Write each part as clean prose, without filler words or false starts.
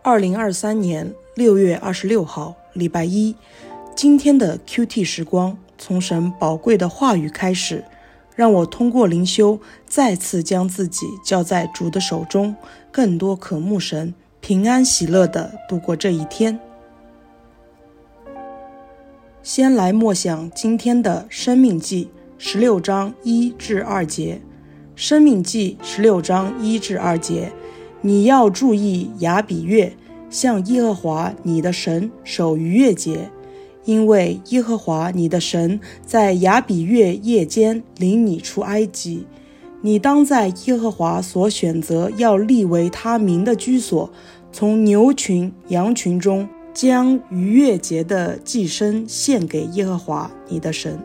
2023年6月26号，礼拜一。今天的 QT 时光，从神宝贵的话语开始，让我通过灵修再次将自己交在主的手中，更多渴慕神，平安喜乐地度过这一天。先来默想今天的申命记16章1至2节。申命记16章1至2节，你要注意亚比月，向耶和华你的神守逾越节，因为耶和华你的神在亚比月夜间领你出埃及。你当在耶和华所选择要立为他名的居所，从牛群羊群中将逾越节的祭牲献给耶和华你的神。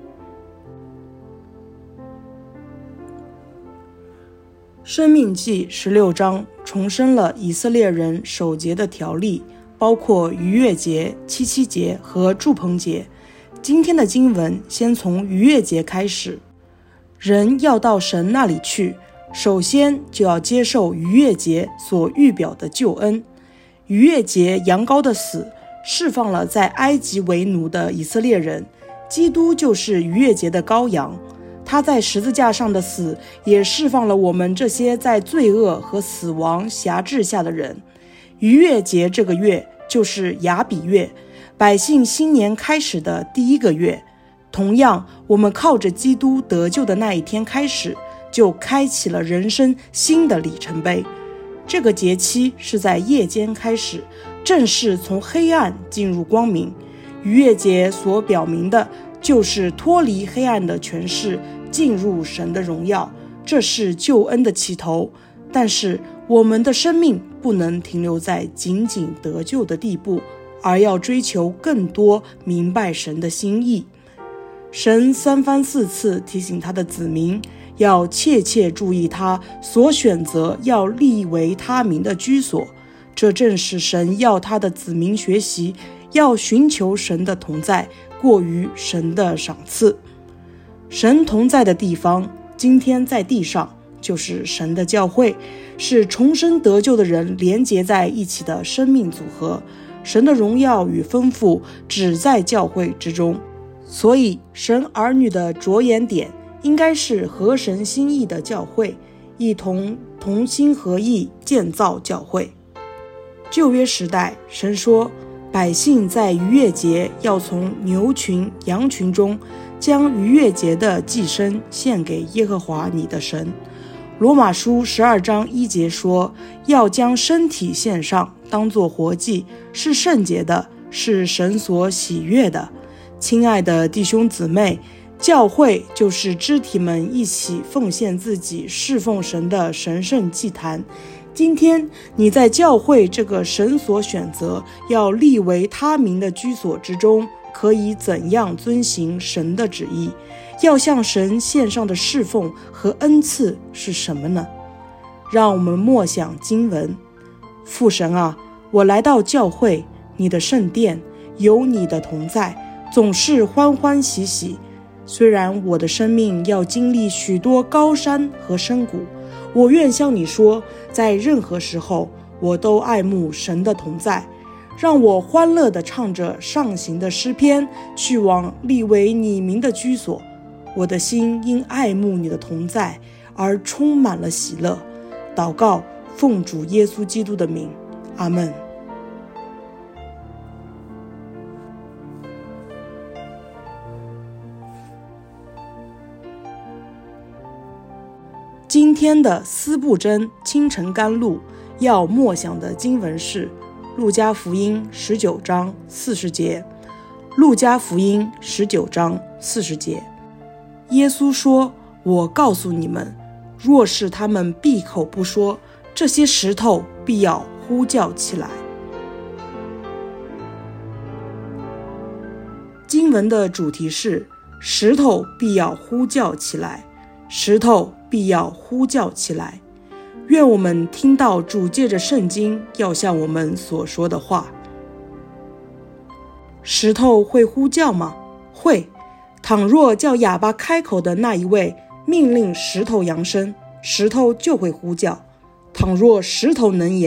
申命记16章重申了以色列人守节的条例，包括逾越节、七七节和住棚节。今天的经文先从逾越节开始。人要到神那里去，首先就要接受逾越节所预表的救恩。逾越节羊羔的死释放了在埃及为奴的以色列人，基督就是逾越节的羔羊。他在十字架上的死也释放了我们这些在罪恶和死亡辖制下的人。逾越节这个月就是亚比月，百姓新年开始的第一个月。同样，我们靠着基督得救的那一天开始，就开启了人生新的里程碑。这个节期是在夜间开始，正式从黑暗进入光明。逾越节所表明的就是脱离黑暗的权势，进入神的荣耀，这是救恩的起头。但是我们的生命不能停留在仅仅得救的地步，而要追求更多明白神的心意。神三番四次提醒他的子民，要切切注意他所选择要立为他名的居所。这正是神要他的子民学习，要寻求神的同在，过于神的赏赐。神同在的地方，今天在地上，就是神的教会，是重生得救的人连结在一起的生命组合。神的荣耀与丰富只在教会之中，所以神儿女的着眼点应该是合神心意的教会，一同同心合意建造教会。旧约时代，神说百姓在逾越节要从牛群羊群中将逾越节的祭牲献给耶和华你的神。罗马书12章1节说，要将身体献上，当作活祭，是圣洁的，是神所喜悦的。亲爱的弟兄姊妹，教会就是肢体们一起奉献自己侍奉神的神圣祭坛。今天你在教会这个神所选择要立为他名的居所之中，可以怎样遵行神的旨意？要向神献上的侍奉和恩赐是什么呢？让我们默想经文。父神啊，我来到教会，你的圣殿，有你的同在，总是欢欢喜喜。虽然我的生命要经历许多高山和深谷，我愿向你说，在任何时候我都爱慕神的同在。让我欢乐地唱着上行的诗篇，去往立为你名的居所。我的心因爱慕你的同在而充满了喜乐。祷告，奉主耶稣基督的名，阿们。今天的思布真清晨甘露要默想的经文是路加福音19章40节。路加福音19章40节，耶稣说，我告诉你们，若是他们闭口不说，这些石头必要呼叫起来。经文的主题是石头必要呼叫起来，石头必要呼叫起来。愿我们听到主借着圣经要向我们所说的话。石头会呼叫吗？会。倘若叫哑巴开口的那一位命令石头扬声，石头就会呼叫。倘若石头能言，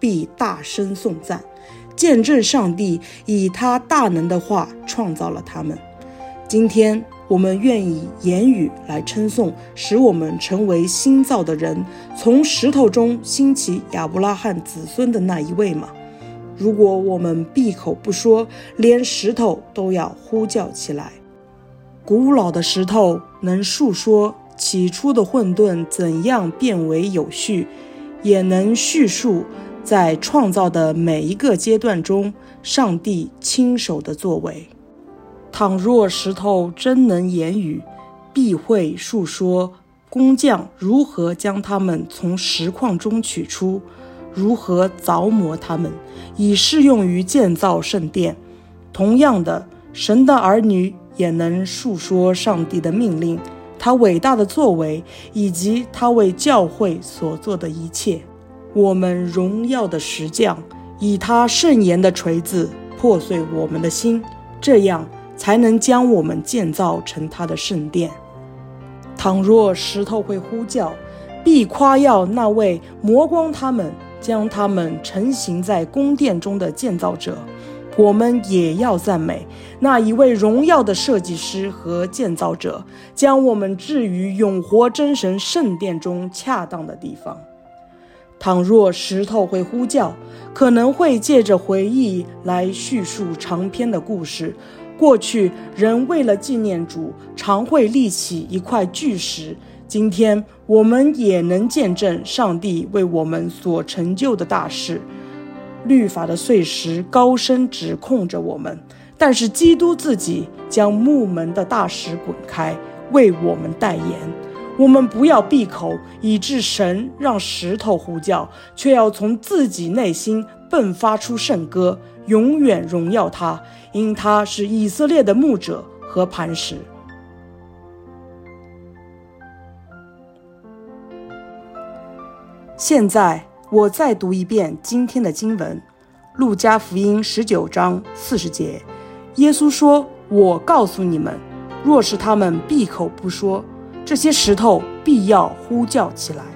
必大声颂赞，见证上帝以他大能的话创造了他们。今天我们愿以言语来称颂使我们成为新造的人，从石头中兴起亚伯拉罕子孙的那一位吗？如果我们闭口不说，连石头都要呼叫起来。古老的石头能述说起初的混沌怎样变为有序，也能叙述在创造的每一个阶段中上帝亲手的作为。倘若石头真能言语，必会述说工匠如何将它们从石矿中取出，如何凿磨它们，以适用于建造圣殿。同样的，神的儿女也能述说上帝的命令，他伟大的作为，以及他为教会所做的一切。我们荣耀的石匠以他圣言的锤子破碎我们的心，这样才能将我们建造成他的圣殿。倘若石头会呼叫，必夸耀那位磨光他们，将他们成型在宫殿中的建造者。我们也要赞美那一位荣耀的设计师和建造者，将我们置于永活真神圣殿中恰当的地方。倘若石头会呼叫，可能会借着回忆来叙述长篇的故事。过去人为了纪念主，常会立起一块巨石。今天我们也能见证上帝为我们所成就的大事。律法的碎石高声指控着我们，但是基督自己将木门的大石滚开，为我们代言。我们不要闭口，以致神让石头呼叫，却要从自己内心迸发出圣歌，永远荣耀他，因他是以色列的牧者和磐石。现在我再读一遍今天的经文，路加福音19章40节。耶稣说，我告诉你们，若是他们闭口不说，这些石头必要呼叫起来。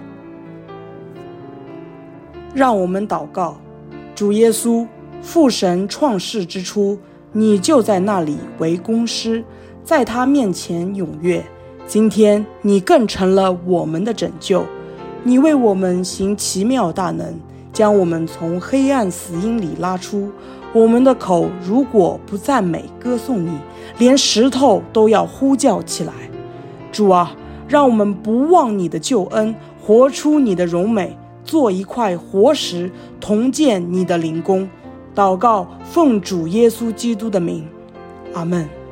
让我们祷告。主耶稣，父神创世之初，你就在那里为工师，在他面前踊跃。今天你更成了我们的拯救，你为我们行奇妙大能，将我们从黑暗死荫里拉出。我们的口如果不赞美歌颂你，连石头都要呼叫起来。主啊，让我们不忘你的救恩，活出你的荣美，做一块活石，同见你的灵功。祷告奉主耶稣基督的名，阿们。